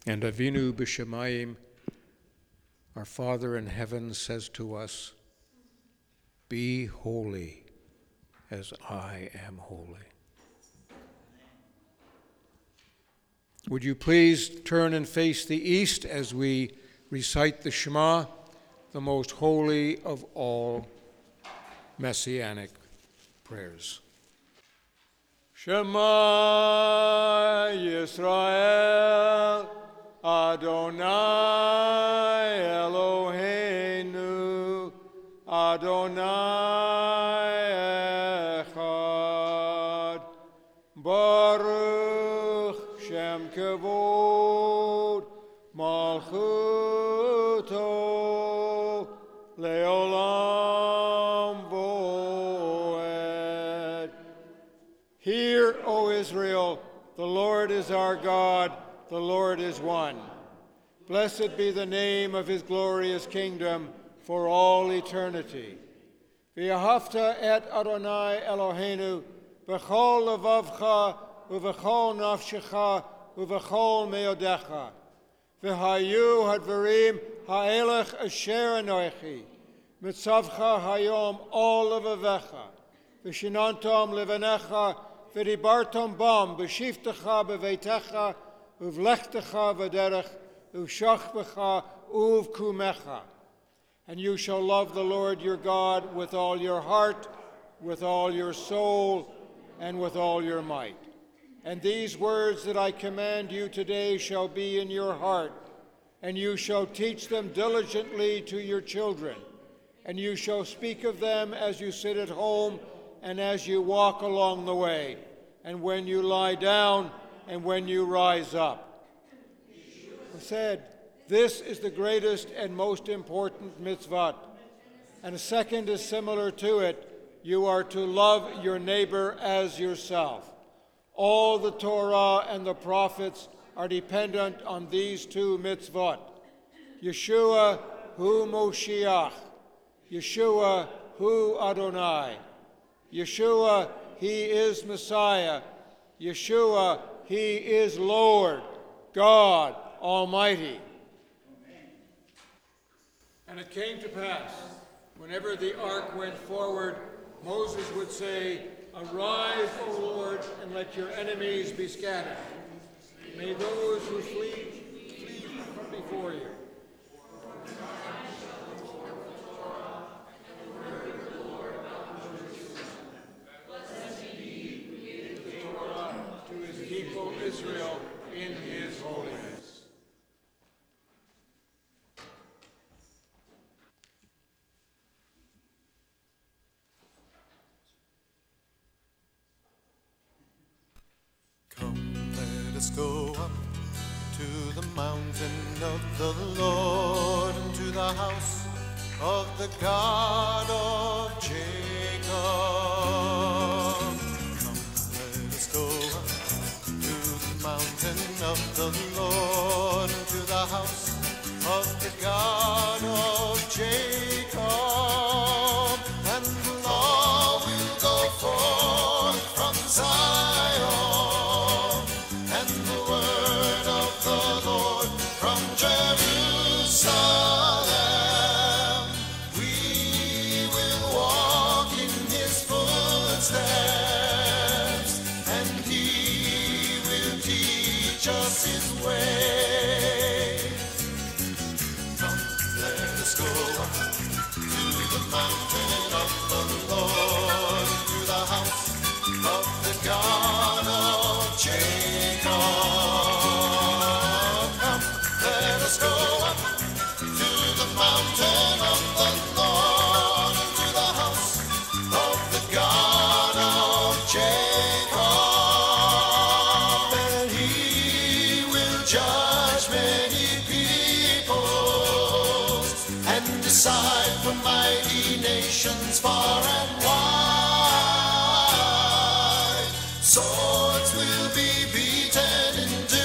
And Avinu B'Shamayim, our Father in heaven, says to us, "Be holy as I am holy." Would you please turn and face the east as we recite the Shema, the most holy of all messianic prayers. Shema Yisrael, Adonai Eloheinu, Adonai Echad, Baruch Shem Kavod, Malchuto, Leolam Voed. Hear, O Israel, the Lord is our God, the Lord is one. Blessed be the name of his glorious kingdom for all eternity. V'ahavta et Adonai Eloheinu, b'chol levavcha, u'v'chol nafshecha, u'v'chol meodecha. V'hayu hadvarim ha'elech asher anochi, mitzavcha hayom all levavecha, v'shinantom levanecha, v'dibartom bam, b'shiftecha b'veitecha, uvlechtecha v'derech, uvshachbecha, uvkumecha. And you shall love the Lord your God with all your heart, with all your soul, and with all your might. And these words that I command you today shall be in your heart, and you shall teach them diligently to your children, and you shall speak of them as you sit at home and as you walk along the way, and when you lie down and when you rise up. I said, this is the greatest and most important mitzvah. And a second is similar to it. You are to love your neighbor as yourself. All the Torah and the prophets are dependent on these two mitzvot. Yeshua hu Moshiach. Yeshua hu Adonai. Yeshua, he is Messiah. Yeshua, he is Lord, God Almighty. And it came to pass, whenever the ark went forward, Moses would say, "Arise, O Lord, and let your enemies be scattered. May those who flee from before you." To his people Israel in his holiness. Let us go up to the mountain of the Lord, and to the house of the God of Jacob. Come, let us go up to the mountain of the Lord, and to the house of the God of Jacob. And the law will go forth from Zion, Jerusalem. We will walk in his footsteps, and he will teach us his way. Come, let us go up to the mountain of the Lord, to the house of the God of Jacob. Let us go up to the mountain of the Lord, and to the house of the God of Jacob. And he will judge many peoples, and decide for mighty nations far and wide. Swords will be beaten into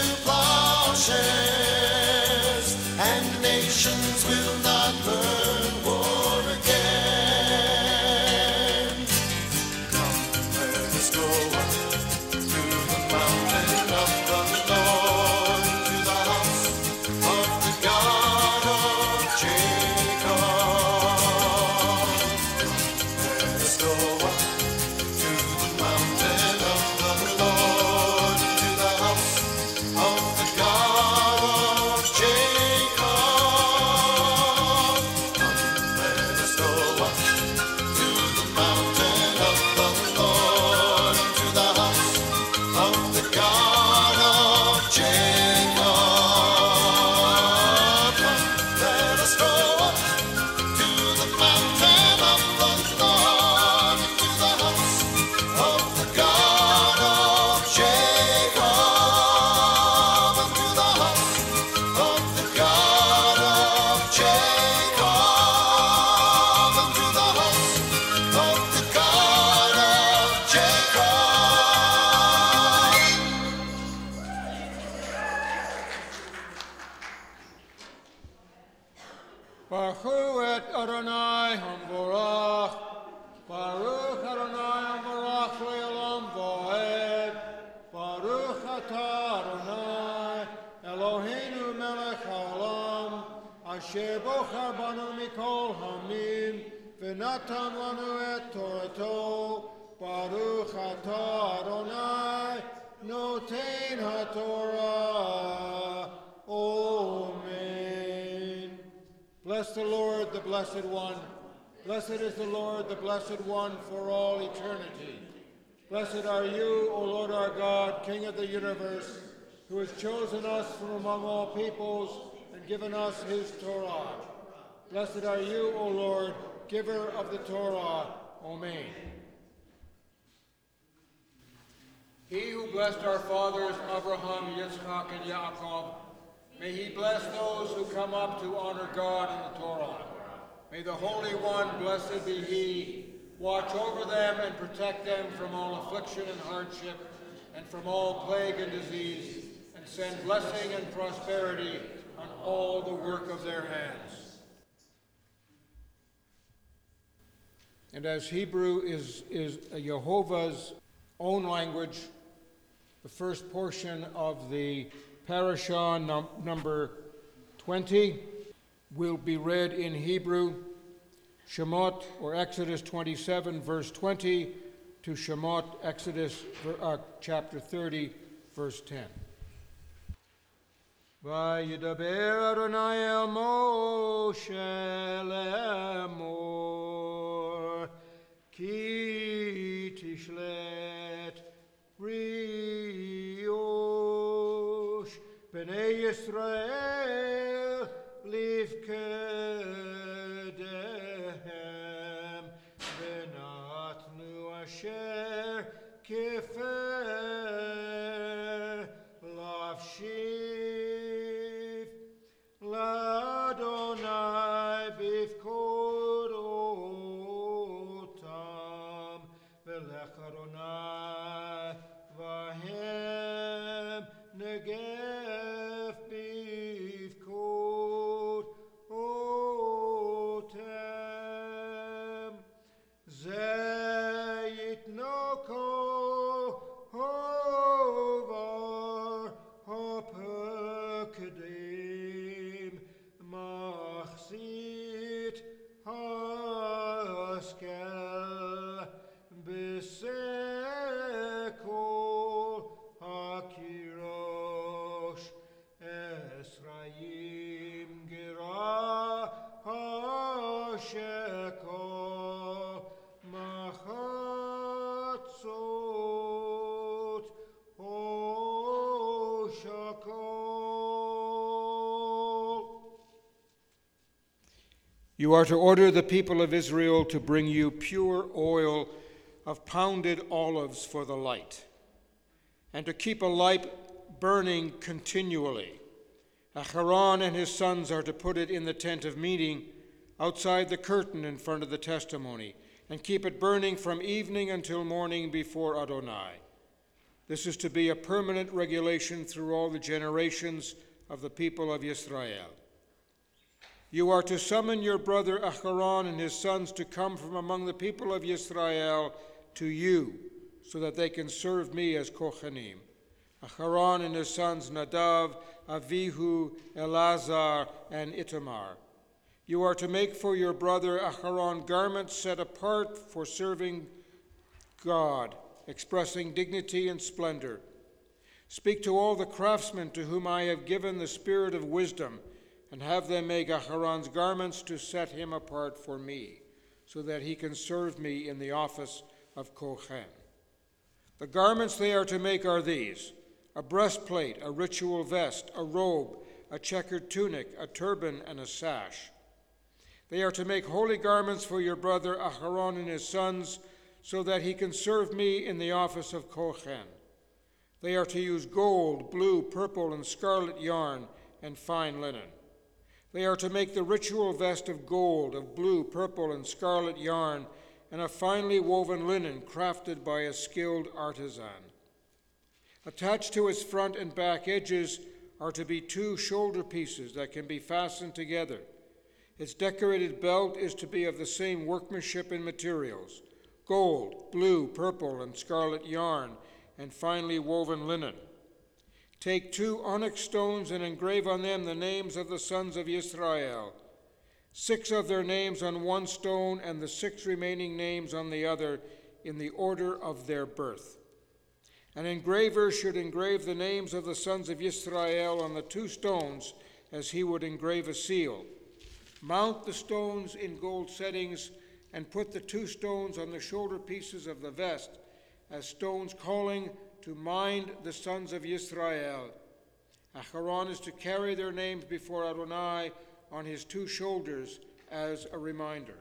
plowshares, and nations will not learn war again. Come, let us go up to the mountain of the Lord, to the house Baruch hu et Adonai hamvorach. Baruch Adonai hamvorach le'olam va'ed. Baruch atah Adonai Eloheinu melech haolam. Asher bochar banu mikol hamim. V'natan lanu et Torato. Baruch atah Adonai noten haTorah. Amen. Bless the Lord, the Blessed One. Blessed is the Lord, the Blessed One, for all eternity. Blessed are you, O Lord our God, King of the universe, who has chosen us from among all peoples and given us his Torah. Blessed are you, O Lord, giver of the Torah. Amen. He who blessed our fathers, Abraham, Yitzchak, and Yaakov, may he bless those who come up to honor God in the Torah. May the Holy One, blessed be he, watch over them and protect them from all affliction and hardship, and from all plague and disease, and send blessing and prosperity on all the work of their hands. And as Hebrew is Jehovah's own language, the first portion of the parashah number 20 will be read in Hebrew, Shemot, or Exodus 27, verse 20, to Shemot, Exodus chapter 30, verse 10. Vayidaber Adonai el Moshe lemor, ki tishlet riosh b'nei Yisrael livkedehem v'natnu asher kefer lavshiv l'Adonai bifkodotam v'lech Adonai v'hem negef bifkodotem zeyitnoko hovar hapekadim machzit haskel besekol hakirosh Esrayim gira hashekol machatzot hoshakol. You are to order the people of Israel to bring you pure oil of pounded olives for the light, and to keep a light burning continually. Aharon and his sons are to put it in the tent of meeting outside the curtain in front of the testimony, and keep it burning from evening until morning before Adonai. This is to be a permanent regulation through all the generations of the people of Israel. You are to summon your brother Aharon and his sons to come from among the people of Israel to you, so that they can serve me as Kohanim. Aharon and his sons Nadav, Avihu, Elazar, and Itamar. You are to make for your brother Aharon garments set apart for serving God, expressing dignity and splendor. Speak to all the craftsmen to whom I have given the spirit of wisdom, and have them make Aharon's garments to set him apart for me, so that he can serve me in the office of Kohen. The garments they are to make are these: a breastplate, a ritual vest, a robe, a checkered tunic, a turban, and a sash. They are to make holy garments for your brother Aharon and his sons, so that he can serve me in the office of Kohen. They are to use gold, blue, purple, and scarlet yarn, and fine linen. They are to make the ritual vest of gold, of blue, purple, and scarlet yarn, and of finely woven linen crafted by a skilled artisan. Attached to its front and back edges are to be 2 shoulder pieces that can be fastened together. Its decorated belt is to be of the same workmanship and materials: gold, blue, purple, and scarlet yarn, and finely woven linen. Take 2 onyx stones and engrave on them the names of the sons of Israel, 6 of their names on one stone and the 6 remaining names on the other, in the order of their birth. An engraver should engrave the names of the sons of Israel on the 2 stones as he would engrave a seal. Mount the stones in gold settings and put the 2 stones on the shoulder pieces of the vest as stones calling to mind the sons of Israel. Aharon is to carry their names before Adonai on his 2 shoulders as a reminder.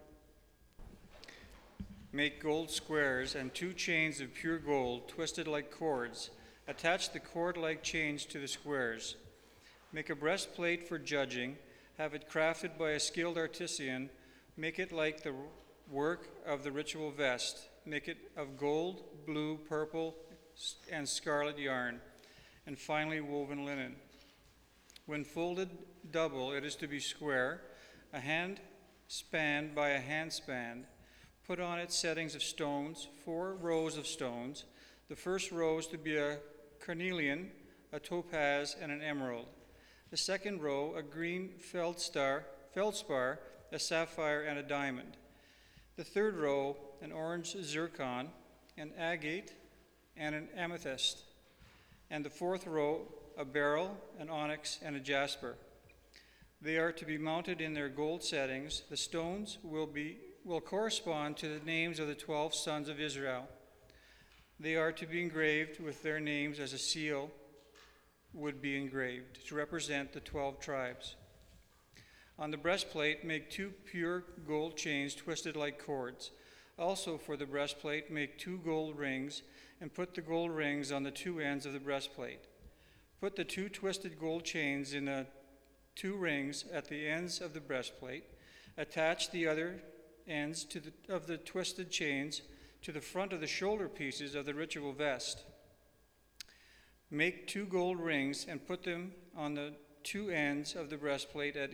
Make gold squares and 2 chains of pure gold twisted like cords. Attach the cord-like chains to the squares. Make a breastplate for judging. Have it crafted by a skilled artisan. Make it like the work of the ritual vest. Make it of gold, blue, purple, and scarlet yarn, and finely woven linen. When folded double, it is to be square, a hand span by a hand span. Put on it settings of stones, 4 rows of stones. The first row is to be a carnelian, a topaz, and an emerald. The second row, a green feldspar, a sapphire, and a diamond. The third row, an orange zircon, an agate, and an amethyst. And the fourth row, a beryl, an onyx, and a jasper. They are to be mounted in their gold settings. The stones will correspond to the names of the 12 sons of Israel. They are to be engraved with their names as a seal would be engraved to represent the 12 tribes. On the breastplate, make 2 pure gold chains twisted like cords. Also for the breastplate, make 2 gold rings and put the gold rings on the 2 ends of the breastplate. Put the 2 twisted gold chains in the 2 rings at the ends of the breastplate. Attach the other ends of the twisted chains to the front of the shoulder pieces of the ritual vest. Make 2 gold rings and put them on the 2 ends of the breastplate at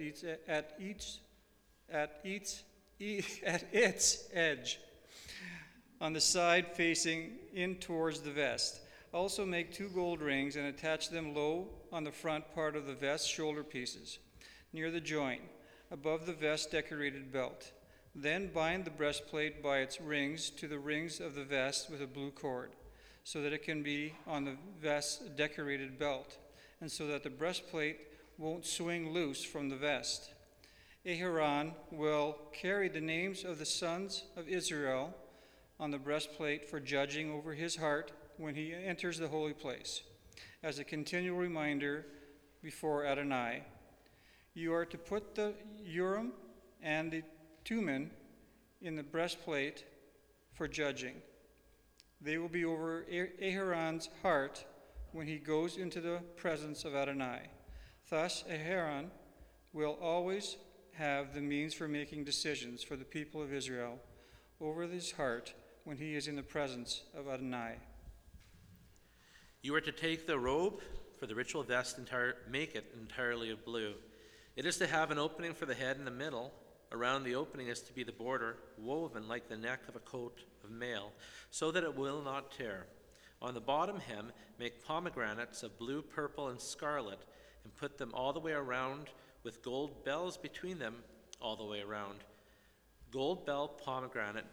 its edge, on the side facing in towards the vest. Also make 2 gold rings and attach them low on the front part of the vest shoulder pieces, near the joint, above the vest decorated belt. Then bind the breastplate by its rings to the rings of the vest with a blue cord, so that it can be on the vest's decorated belt, and so that the breastplate won't swing loose from the vest. Aharon will carry the names of the sons of Israel on the breastplate for judging over his heart when he enters the holy place, as a continual reminder before Adonai. You are to put the Urim and the Thummim in the breastplate for judging. They will be over Aharon's heart when he goes into the presence of Adonai. Thus, Aharon will always have the means for making decisions for the people of Israel over his heart when he is in the presence of Adonai. You are to take the robe for the ritual vest, make it entirely of blue. It is to have an opening for the head in the middle. Around the opening is to be the border, woven like the neck of a coat of mail, so that it will not tear. On the bottom hem, make pomegranates of blue, purple, and scarlet, and put them all the way around with gold bells between them all the way around. Gold bell, pomegranate,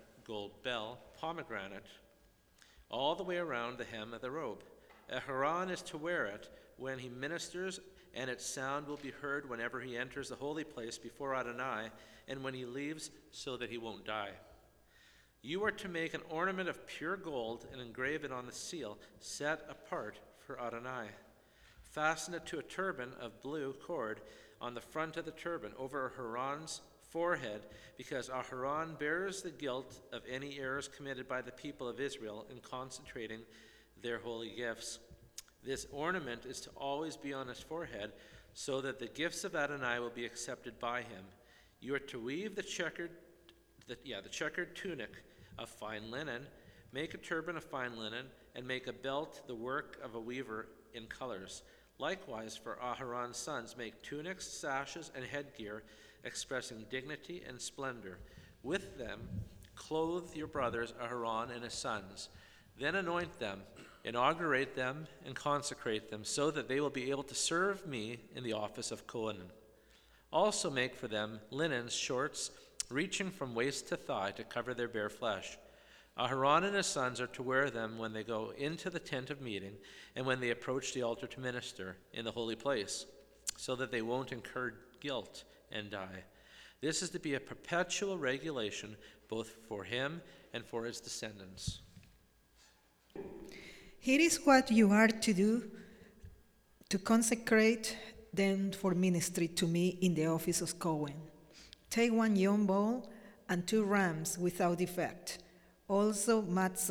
all the way around the hem of the robe. Aharon is to wear it when he ministers, and its sound will be heard whenever he enters the holy place before Adonai, and when he leaves, so that he won't die. You are to make an ornament of pure gold and engrave it on the seal, set apart for Adonai. Fasten it to a turban of blue cord on the front of the turban over Aharon's forehead, because Aharon bears the guilt of any errors committed by the people of Israel in consecrating their holy gifts. This ornament is to always be on his forehead, so that the gifts of Adonai will be accepted by him. You are to weave the checkered tunic of fine linen, make a turban of fine linen, and make a belt the work of a weaver in colors. Likewise, for Aharon's sons, make tunics, sashes, and headgear, expressing dignity and splendor. With them, clothe your brothers Aharon and his sons. Then anoint them, inaugurate them, and consecrate them, so that they will be able to serve me in the office of Kohanim. Also make for them linens, shorts, reaching from waist to thigh to cover their bare flesh. Aharon and his sons are to wear them when they go into the tent of meeting and when they approach the altar to minister in the holy place, so that they won't incur guilt and die. This is to be a perpetual regulation both for him and for his descendants. Here is what you are to do to consecrate them for ministry to me in the office of Cohen. Take 1 young bull and 2 rams without defect. Also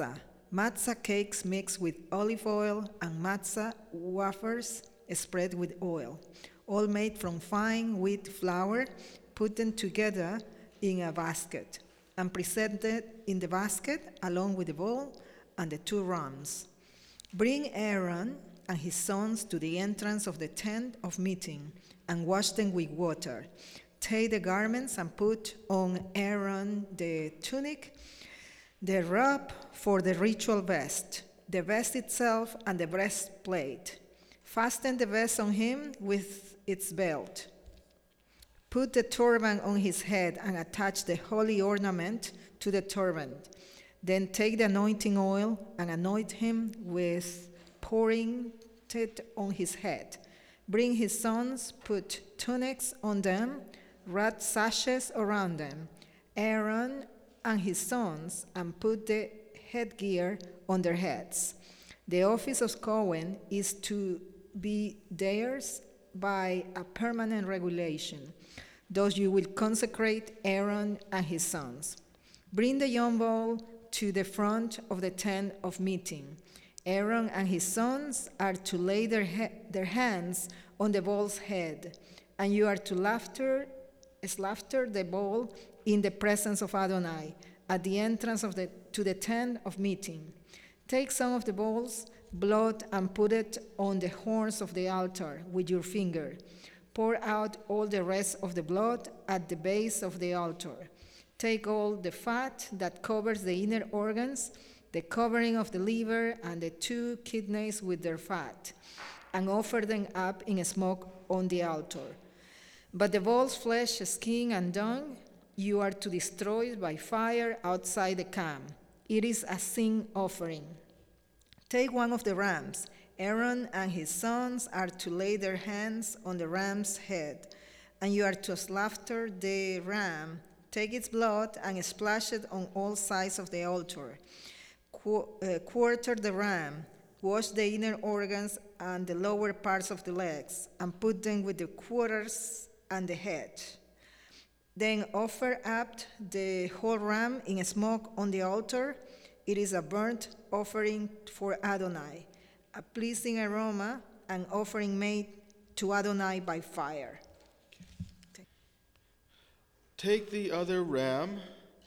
matzah cakes mixed with olive oil, and matzah wafers spread with oil, all made from fine wheat flour. Put them together in a basket, and presented in the basket along with the bull and the 2 rams. Bring Aaron and his sons to the entrance of the tent of meeting, and wash them with water. Take the garments and put on Aaron the tunic, the robe for the ritual vest, the vest itself, and the breastplate. Fasten the vest on him with its belt. Put the turban on his head and attach the holy ornament to the turban. Then take the anointing oil and anoint him with pouring it on his head. Bring his sons, put tunics on them, wrap sashes around them. Aaron and his sons, and put the headgear on their heads. The office of Cohen is to be theirs by a permanent regulation. Thus you will consecrate Aaron and his sons. Bring the young bull to the front of the tent of meeting. Aaron and his sons are to lay their hands on the bull's head, and you are to slaughter the bull in the presence of Adonai at the entrance to the tent of meeting. Take some of the bull's blood and put it on the horns of the altar with your finger. Pour out all the rest of the blood at the base of the altar. Take all the fat that covers the inner organs, the covering of the liver, and the 2 kidneys with their fat, and offer them up in smoke on the altar. But the bull's flesh, skin, and dung you are to destroy by fire outside the camp. It is a sin offering. Take 1 of the rams. Aaron and his sons are to lay their hands on the ram's head, and you are to slaughter the ram. Take its blood and splash it on all sides of the altar. Quarter the ram. Wash the inner organs and the lower parts of the legs, and put them with the quarters and the head. Then offer up the whole ram in smoke on the altar. It is a burnt offering for Adonai, a pleasing aroma, an offering made to Adonai by fire. Take the other ram.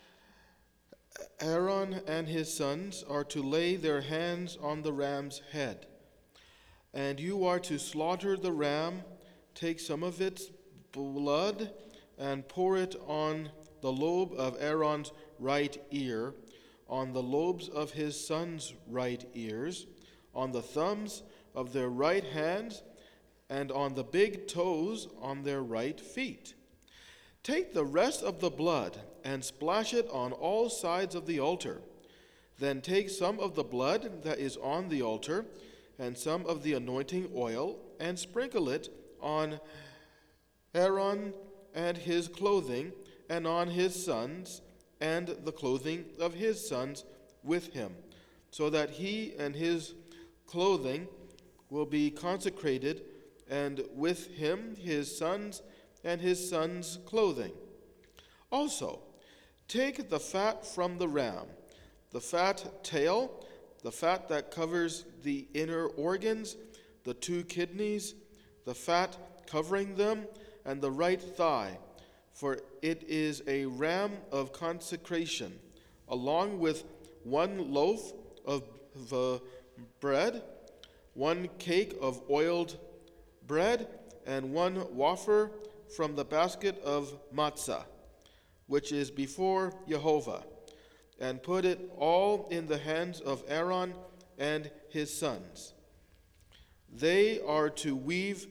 Aaron and his sons are to lay their hands on the ram's head, and you are to slaughter the ram. Take some of its blood and pour it on the lobe of Aaron's right ear, on the lobes of his sons' right ears, on the thumbs of their right hands, and on the big toes on their right feet. Take the rest of the blood and splash it on all sides of the altar. Then take some of the blood that is on the altar and some of the anointing oil and sprinkle it on Aaron and his clothing, and on his sons and the clothing of his sons with him, so that he and his clothing will be consecrated, and with him his sons and his sons' clothing. Also, take the fat from the ram, the fat tail, the fat that covers the inner organs, the 2 kidneys, the fat covering them, and the right thigh, for it is a ram of consecration, along with 1 loaf of bread, 1 cake of oiled bread, and 1 wafer from the basket of matzah, which is before Jehovah, and put it all in the hands of Aaron and his sons. They are to wave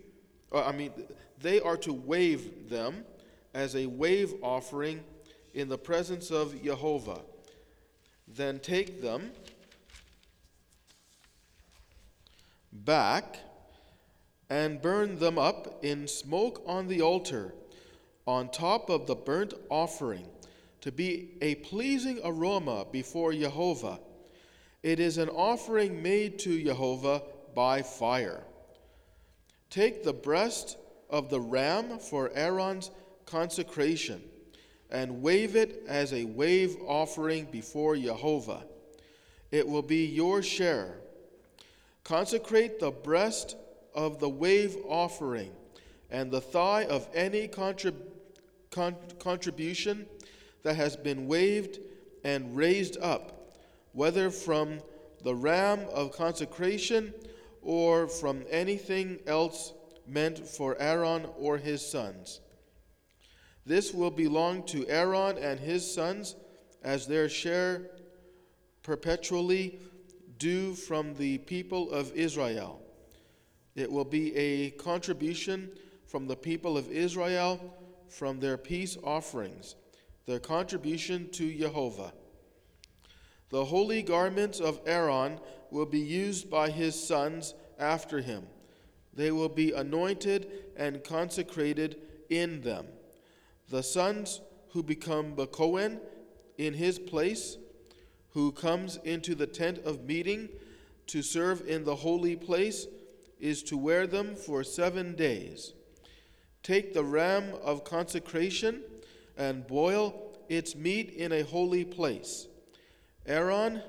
them as a wave offering in the presence of Jehovah. Then take them back and burn them up in smoke on the altar on top of the burnt offering, to be a pleasing aroma before Jehovah. It is an offering made to Jehovah by fire. Take the breast of the ram for Aaron's consecration, and wave it as a wave offering before Jehovah. It will be your share. Consecrate the breast of the wave offering, and the thigh of any contribution that has been waved and raised up, whether from the ram of consecration or from anything else meant for Aaron or his sons. This will belong to Aaron and his sons as their share perpetually due from the people of Israel. It will be a contribution from the people of Israel from their peace offerings, their contribution to Jehovah. The holy garments of Aaron will be used by his sons after him. They will be anointed and consecrated in them. The sons who become the Kohen in his place, who comes into the tent of meeting to serve in the holy place, is to wear them for 7 days. Take the ram of consecration and boil its meat in a holy place. Aaron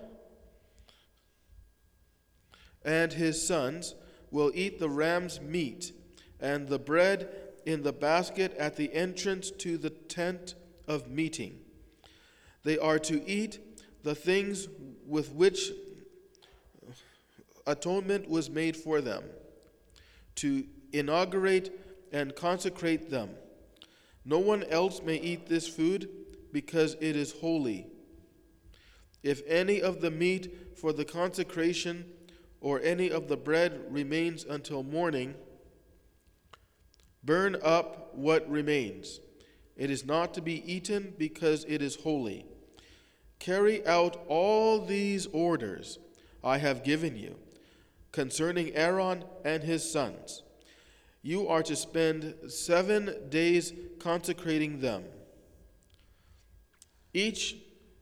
and his sons will eat the ram's meat and the bread in the basket at the entrance to the tent of meeting. They are to eat the things with which atonement was made for them, to inaugurate and consecrate them. No one else may eat this food because it is holy. If any of the meat for the consecration or any of the bread remains until morning, burn up what remains. It is not to be eaten because it is holy. Carry out all these orders I have given you concerning Aaron and his sons. You are to spend 7 days consecrating them. Each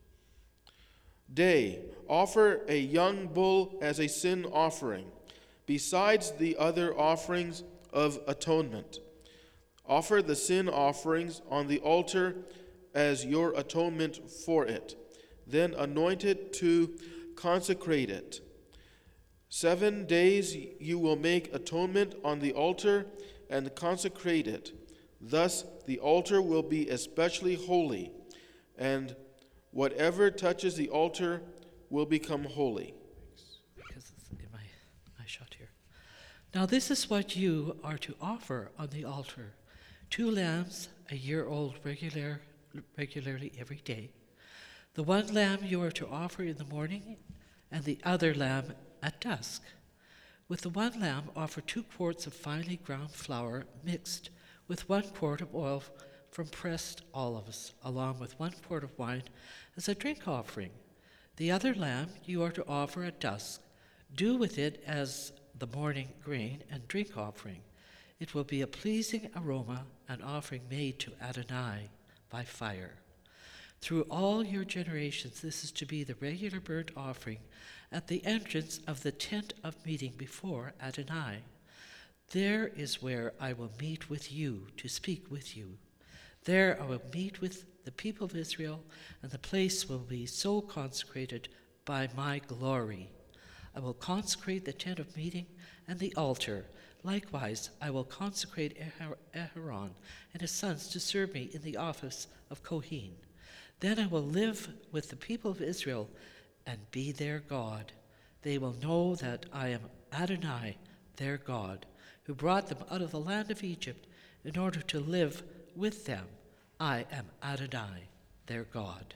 day, offer a young bull as a sin offering, besides the other offerings of atonement. Offer the sin offerings on the altar as your atonement for it. Then anoint it to consecrate it. 7 days you will make atonement on the altar and consecrate it. Thus the altar will be especially holy, and whatever touches the altar will become holy. Because it's in my shot here. Now this is what you are to offer on the altar: 2 lambs, a year old, regularly every day. The 1 lamb you are to offer in the morning, and the other lamb at dusk. With the 1 lamb, offer 2 quarts of finely ground flour mixed with 1 quart of oil from pressed olives, along with 1 quart of wine as a drink offering. The other lamb you are to offer at dusk. Do with it as the morning grain and drink offering. It will be a pleasing aroma, an offering made to Adonai by fire. Through all your generations, this is to be the regular burnt offering at the entrance of the tent of meeting before Adonai. There is where I will meet with you to speak with you. There I will meet with the people of Israel, and the place will be so consecrated by my glory. I will consecrate the tent of meeting and the altar. Likewise, I will consecrate Aharon and his sons to serve me in the office of Kohen. Then I will live with the people of Israel and be their God. They will know that I am Adonai, their God, who brought them out of the land of Egypt in order to live with them. I am Adonai, their God.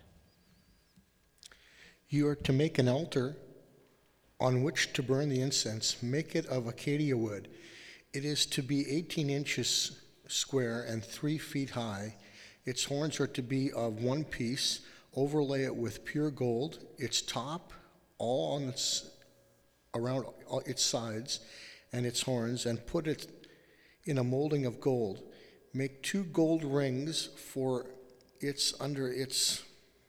You are to make an altar on which to burn the incense. Make it of acacia wood. It is to be 18 inches square and 3 feet high. Its horns are to be of one piece. Overlay it with pure gold, its top, all on its around its sides, and its horns, and put it in a molding of gold. Make 2 gold rings for its under its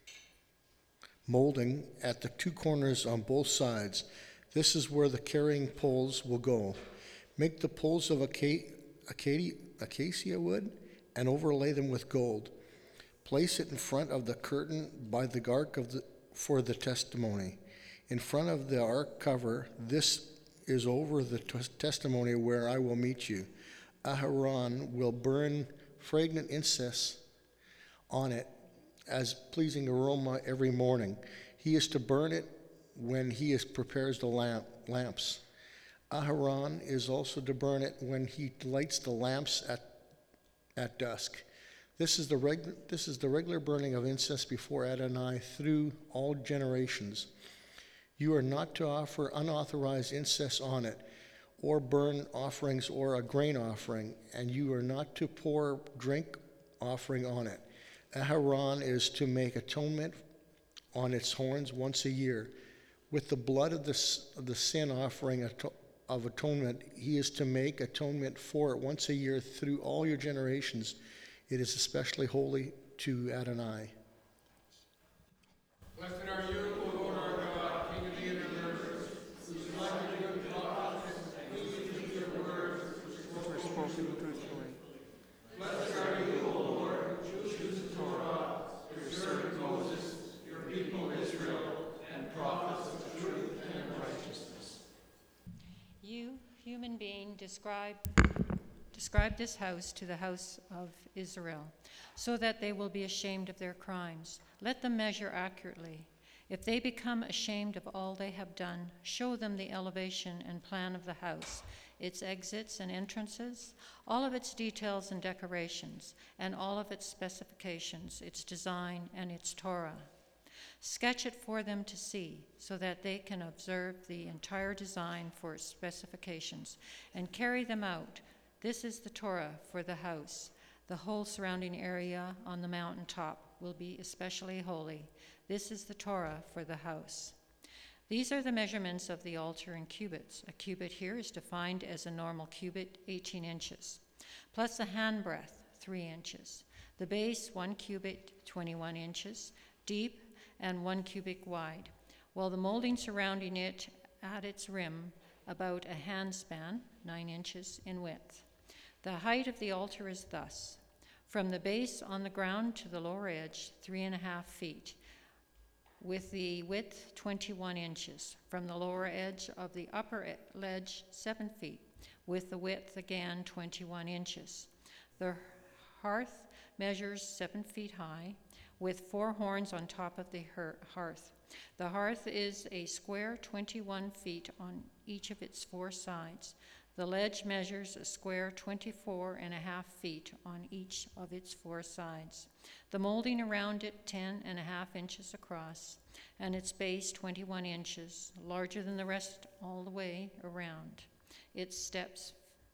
molding at the 2 corners on both sides. This is where the carrying poles will go. Make the poles of acacia wood and overlay them with gold. Place it in front of the curtain by the ark for the testimony. In front of the ark cover, this is over the testimony where I will meet you. Aharon will burn fragrant incense on it as pleasing aroma every morning. He is to burn it when he prepares the lamps. Aharon is also to burn it when he lights the lamps at dusk. This is the regular burning of incense before Adonai through all generations. You are not to offer unauthorized incense on it, or burn offerings or a grain offering, and you are not to pour drink offering on it. Aharon is to make atonement on its horns once a year. With the blood of the sin offering of atonement, he is to make atonement for it once a year through all your generations. It is especially holy to Adonai. Blessed are you, O Lord our God, King of the universe, whose life and good prophets lead to your words, which were spoken truthfully. Blessed are you, O Lord, who choose the Torah, your servant Moses, your people Israel, and prophets of truth and righteousness. You, human being, describe this house to the house of Israel, so that they will be ashamed of their crimes. Let them measure accurately. If they become ashamed of all they have done, show them the elevation and plan of the house, its exits and entrances, all of its details and decorations, and all of its specifications, its design and its Torah. Sketch it for them to see, so that they can observe the entire design for its specifications and carry them out. This is the Torah for the house. The whole surrounding area on the mountaintop will be especially holy. This is the Torah for the house. These are the measurements of the altar in cubits. A cubit here is defined as a normal cubit, 18 inches, plus a handbreadth, 3 inches. The base, 1 cubit, 21 inches, deep, and 1 cubit wide, while the molding surrounding it at its rim about a handspan, 9 inches in width. The height of the altar is thus: from the base on the ground to the lower edge, 3.5 feet, with the width 21 inches. From the lower edge of the upper ledge, 7 feet, with the width again 21 inches. The hearth measures 7 feet high, with 4 horns on top of the hearth. The hearth is a square 21 feet on each of its 4 sides. The ledge measures a square 24.5 feet on each of its 4 sides. The molding around it 10.5 inches across, and its base 21 inches, larger than the rest all the way around. Its steps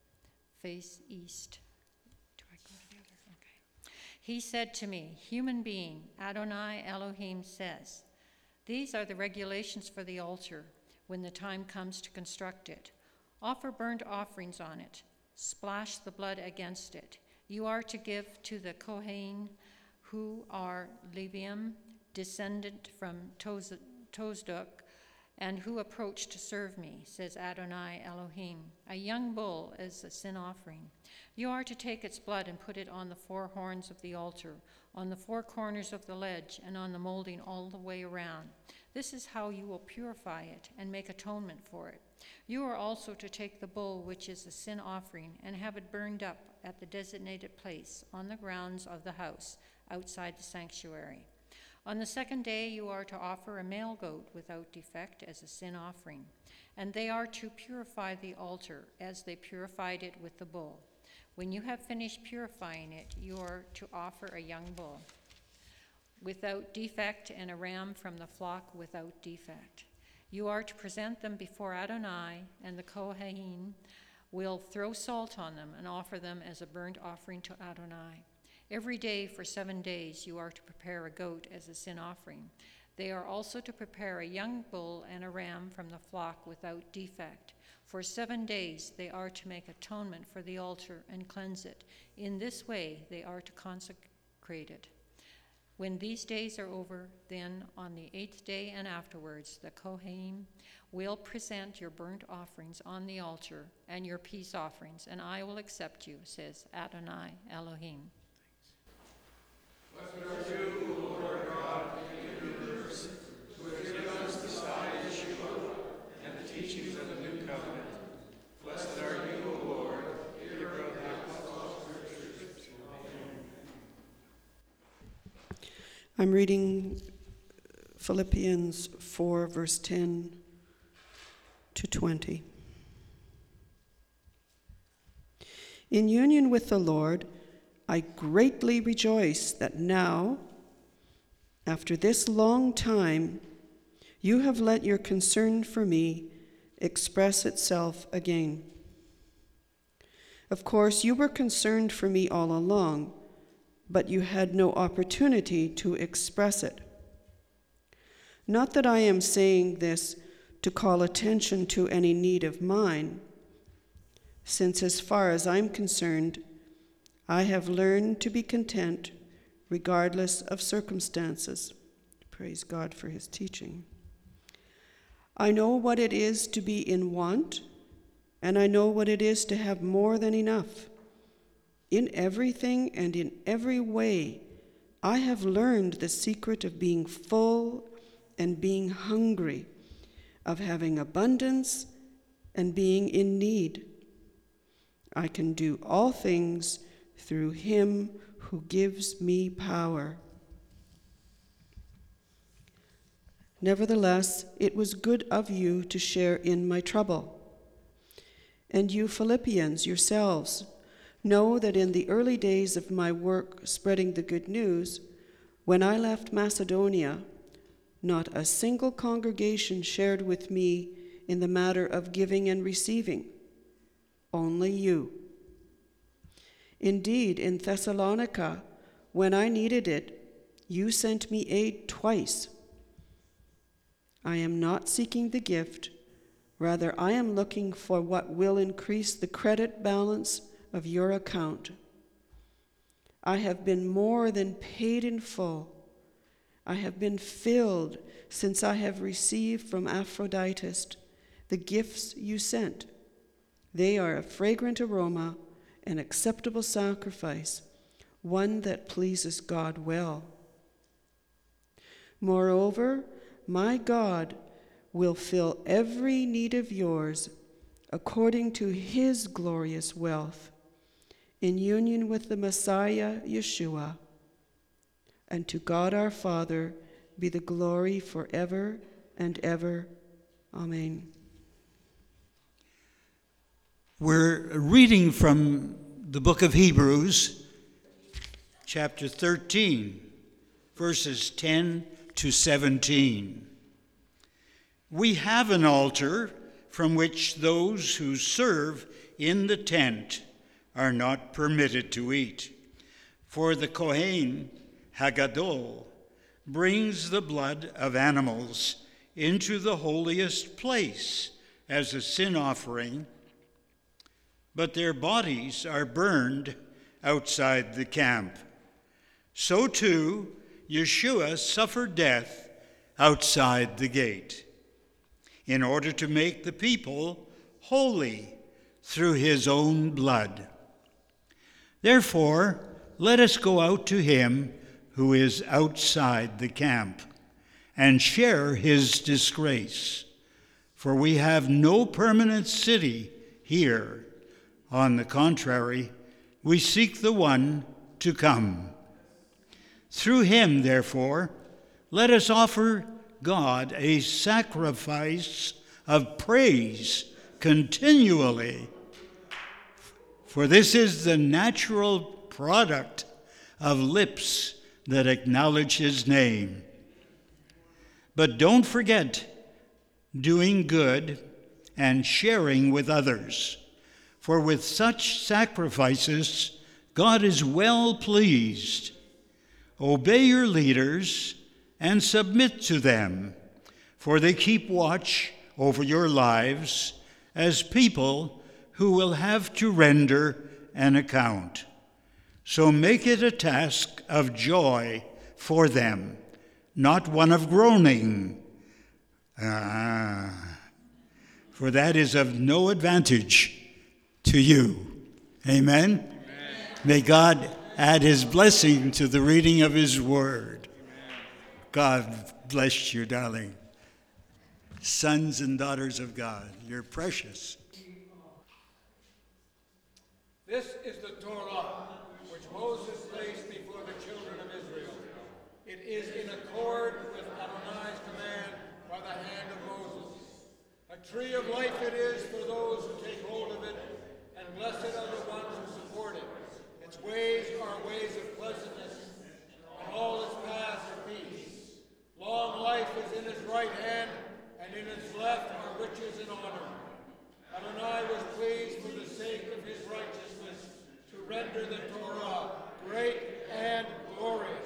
face east. Do I go to the other? Okay. He said to me, human being, Adonai Elohim says, these are the regulations for the altar when the time comes to construct it. Offer burnt offerings on it. Splash the blood against it. You are to give to the Kohen, who are Levium, descendant from Tozduk, and who approach to serve me, says Adonai Elohim, a young bull as a sin offering. You are to take its blood and put it on the 4 horns of the altar, on the 4 corners of the ledge, and on the molding all the way around. This is how you will purify it and make atonement for it. You are also to take the bull, which is a sin offering, and have it burned up at the designated place on the grounds of the house, outside the sanctuary. On the 2nd day you are to offer a male goat without defect as a sin offering. And they are to purify the altar as they purified it with the bull. When you have finished purifying it, you are to offer a young bull without defect and a ram from the flock without defect. You are to present them before Adonai, and the Kohanim will throw salt on them and offer them as a burnt offering to Adonai. Every day for 7 days you are to prepare a goat as a sin offering. They are also to prepare a young bull and a ram from the flock without defect. For 7 days they are to make atonement for the altar and cleanse it. In this way they are to consecrate it. When these days are over, then on the 8th day and afterwards, the Kohanim will present your burnt offerings on the altar and your peace offerings, and I will accept you, says Adonai Elohim. Blessed are you, Lord God, King of the universe, who has given us the Messiah Yeshua and the teachings of the new covenant. Blessed are you, O Lord, giver of the apostles' scriptures. I'm reading Philippians 4, verse 10 to 20. In union with the Lord, I greatly rejoice that now, after this long time, you have let your concern for me express itself again. Of course, you were concerned for me all along, but you had no opportunity to express it. Not that I am saying this to call attention to any need of mine, since as far as I'm concerned, I have learned to be content regardless of circumstances. Praise God for his teaching. I know what it is to be in want, and I know what it is to have more than enough. In everything and in every way, I have learned the secret of being full and being hungry, of having abundance and being in need. I can do all things through him who gives me power. Nevertheless, it was good of you to share in my trouble. And you Philippians yourselves know that in the early days of my work spreading the good news, when I left Macedonia, not a single congregation shared with me in the matter of giving and receiving, only you. Indeed, in Thessalonica, when I needed it, you sent me aid twice. I am not seeking the gift, rather I am looking for what will increase the credit balance of your account. I have been more than paid in full. I have been filled since I have received from Aphroditus the gifts you sent. They are a fragrant aroma, an acceptable sacrifice, one that pleases God well. Moreover, my God will fill every need of yours according to his glorious wealth, in union with the Messiah Yeshua. And to God our Father be the glory forever and ever. Amen. We're reading from the book of Hebrews, chapter 13, verses 10 to 17. We have an altar from which those who serve in the tent are not permitted to eat. For the Kohen Hagadol brings the blood of animals into the holiest place as a sin offering, but their bodies are burned outside the camp. So too, Yeshua suffered death outside the gate, in order to make the people holy through his own blood. Therefore, let us go out to him who is outside the camp and share his disgrace. For we have no permanent city here. On the contrary, we seek the one to come. Through him, therefore, let us offer God a sacrifice of praise continually. For this is the natural product of lips that acknowledge his name. But don't forget doing good and sharing with others. For with such sacrifices, God is well pleased. Obey your leaders and submit to them, for they keep watch over your lives as people who will have to render an account. So make it a task of joy for them, not one of groaning. For that is of no advantage to you. Amen? Amen. May God add his blessing to the reading of his word. Amen. God bless you, darling. Sons and daughters of God, you're precious. This is the Torah, which Moses placed before the children of Israel. It is in accord with Adonai's command by the hand of Moses. A tree of life it is for those who take hold of it, and blessed are the ones who support it. Its ways are ways of pleasantness, and all its paths are peace. Long life is in its right hand, and in its left are riches and honor. Adonai was pleased for the sake of his righteousness to render the Torah great and glorious.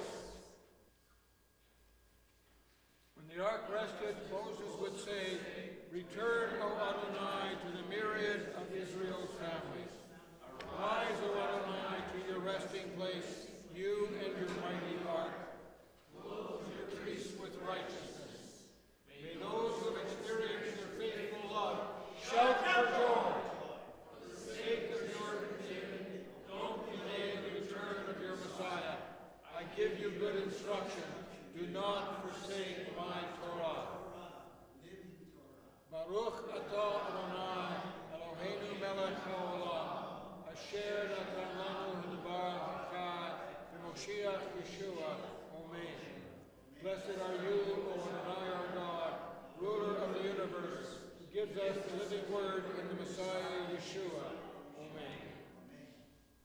When the ark rested, Moses would say, "Return, O Adonai, to the myriad of Israel's families. Rise, O Adonai, to your resting place, you and your mighty ark. Clothe your priests with righteousness. May those who have experienced your faithful love shout for joy. For the sake of your Redeemer, don't delay the return of your Messiah. I give you good instruction. Do not forsake my Torah. Baruch atah Adonai, Eloheinu melech haolam, asher natan lanu hadavar hakad, v'Moshiach Yeshua, Amen. Blessed are you, O Adonai our God, ruler of the universe, who gives us the living word in the Messiah Yeshua.